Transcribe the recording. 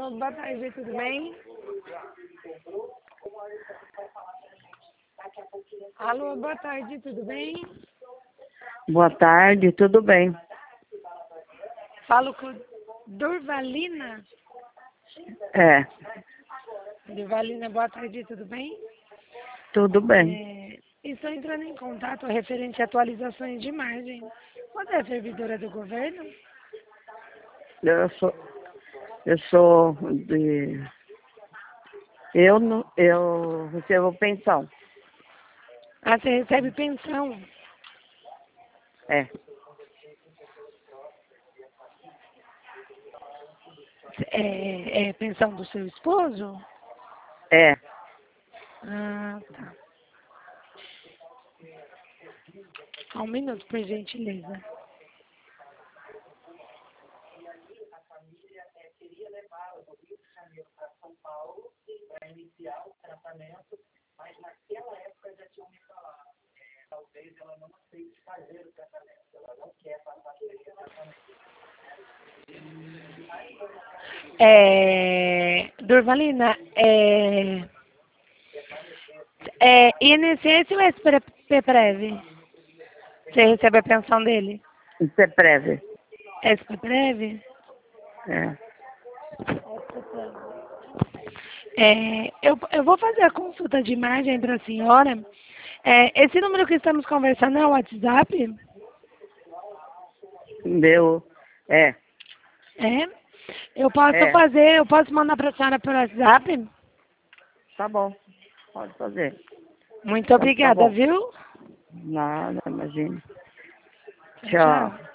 Alô, boa tarde, tudo bem? Alô, boa tarde, tudo bem? Boa tarde, tudo bem? Falo com Durvalina. É, Durvalina, boa tarde, tudo bem? tudo bem. Estou entrando em contato referente a atualizações de margem. Você é servidora do governo? Eu sou de. Eu, eu recebo pensão. Ah, você recebe pensão. É, É pensão do seu esposo? é. Ah, tá. Só um minuto, por gentileza. Durvalina, INSS ou SPPrev? Você recebe a pensão dele? Isso é prévio. SPPrev? É. Eu vou fazer a consulta de imagem para a senhora. Esse número que estamos conversando é o WhatsApp? Meu. É. É? Eu posso É. fazer, eu posso mandar para a senhora pelo WhatsApp? Tá bom. Pode fazer. Muito Então, tá obrigada, bom. viu? Nada, imagina. Tchau, Tchau. tchau.